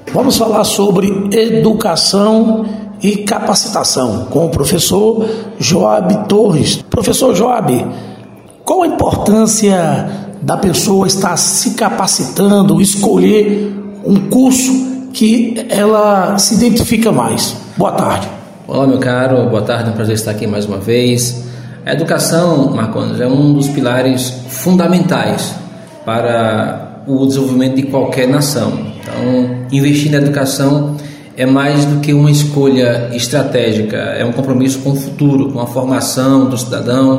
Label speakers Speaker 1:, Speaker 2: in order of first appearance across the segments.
Speaker 1: Vamos falar sobre educação e capacitação com o professor Joab Torres. Professor Joab, qual a importância da pessoa estar se capacitando, escolher um curso que ela se identifica mais? Boa tarde.
Speaker 2: Olá, meu caro, boa tarde, é um prazer estar aqui mais uma vez. A educação, Marcondes, é um dos pilares fundamentais para o desenvolvimento de qualquer nação. Então, investir na educação é mais do que uma escolha estratégica, é um compromisso com o futuro, com a formação do cidadão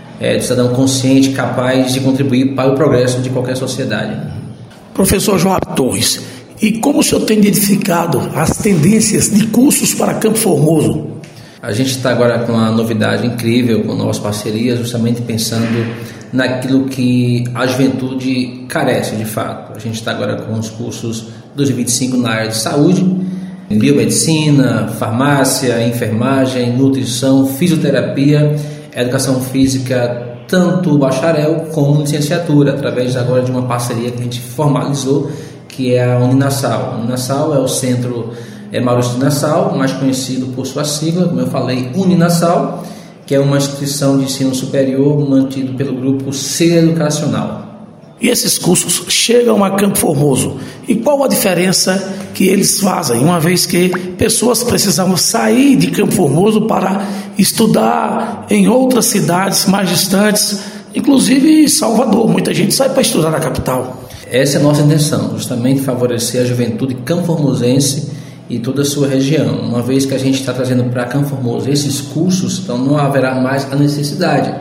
Speaker 2: consciente, capaz de contribuir para o progresso de qualquer sociedade.
Speaker 1: Professor Joab Torres, e como o senhor tem identificado as tendências de cursos para Campo Formoso?
Speaker 2: A gente está agora com uma novidade incrível com novas parcerias, justamente pensando naquilo que a juventude carece de fato. A gente está agora com os cursos 2025 na área de saúde, biomedicina, farmácia, enfermagem, nutrição, fisioterapia, educação física, tanto bacharel como licenciatura, através agora de uma parceria que a gente formalizou, que é a Uninasal. A Uninasal é o Centro Maurício de Nassau, mais conhecido por sua sigla, como eu falei, Uninasal, que é uma instituição de ensino superior mantido pelo grupo C Educacional.
Speaker 1: E esses cursos chegam a Campo Formoso. E qual a diferença que eles fazem, uma vez que pessoas precisavam sair de Campo Formoso para estudar em outras cidades mais distantes, inclusive Salvador? Muita gente sai para estudar na capital.
Speaker 2: Essa é a nossa intenção, justamente favorecer a juventude campo-formosense e toda a sua região. Uma vez que a gente está trazendo para Campo Formoso esses cursos, então não haverá mais a necessidade.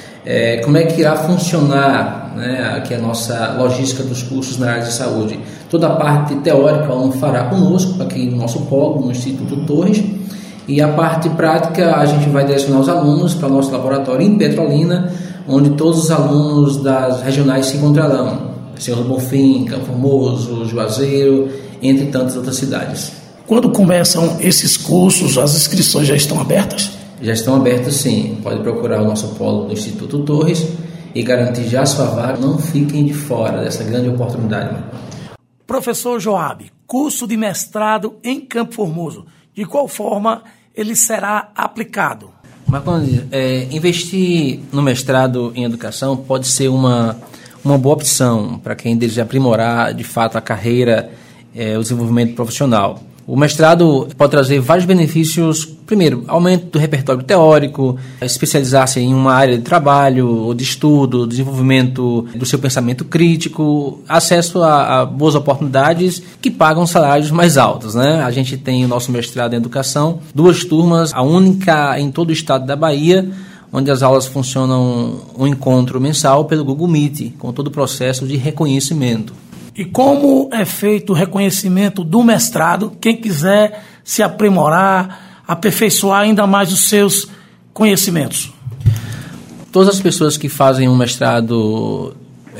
Speaker 2: Como é que irá funcionar, aqui a nossa logística dos cursos na área de saúde? Toda a parte teórica o aluno fará conosco, aqui no nosso polo, no Instituto Torres, e a parte prática a gente vai direcionar os alunos para o nosso laboratório em Petrolina, onde todos os alunos das regionais se encontrarão. Senhor do Bonfim, Campo Formoso, Juazeiro, entre tantas outras cidades.
Speaker 1: Quando começam esses cursos, as inscrições já estão abertas?
Speaker 2: Já estão abertas, sim. Pode procurar o nosso polo do Instituto Torres e garantir já a sua vaga. Não fiquem de fora dessa grande oportunidade.
Speaker 1: Professor Joab, curso de mestrado em Campo Formoso, de qual forma ele será aplicado?
Speaker 2: Marcondes, investir no mestrado em educação pode ser uma boa opção para quem deseja aprimorar de fato a carreira, o desenvolvimento profissional. O mestrado pode trazer vários benefícios. Primeiro, aumento do repertório teórico, especializar-se em uma área de trabalho ou de estudo, desenvolvimento do seu pensamento crítico, acesso a boas oportunidades que pagam salários mais altos, A gente tem o nosso mestrado em educação, 2 turmas, a única em todo o estado da Bahia, onde as aulas funcionam um encontro mensal pelo Google Meet, com todo o processo de reconhecimento.
Speaker 1: E como é feito o reconhecimento do mestrado? Quem quiser se aprimorar, aperfeiçoar ainda mais os seus conhecimentos?
Speaker 2: Todas as pessoas que fazem um mestrado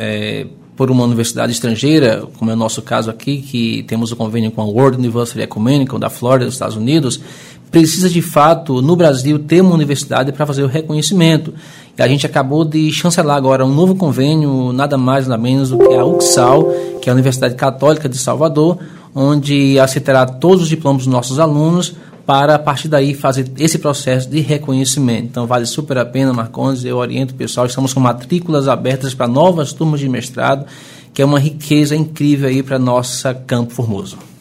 Speaker 2: por uma universidade estrangeira, como é o nosso caso aqui, que temos o convênio com a World University Ecumenical da Flórida, dos Estados Unidos, precisa de fato, no Brasil, ter uma universidade para fazer o reconhecimento. E a gente acabou de chancelar agora um novo convênio, nada mais nada menos do que a UCSAL, que é a Universidade Católica de Salvador, onde aceitará todos os diplomas dos nossos alunos para, a partir daí, fazer esse processo de reconhecimento. Então, vale super a pena, Marcondes, eu oriento o pessoal, estamos com matrículas abertas para novas turmas de mestrado, que é uma riqueza incrível aí para nossa Campo Formoso.